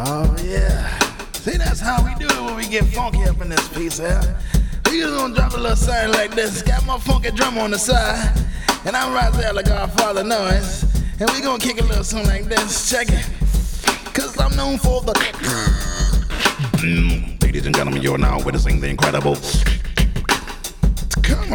Oh yeah. See, that's how we do it when we get funky up in this piece here. We just gonna drop a little something like this. Got my funky drum on the side. And I'm right there like our father noise. And we gonna kick a little something like this. Check it. Cause I'm known for the Ladies and gentlemen, you're now witnessing the incredible. Come on.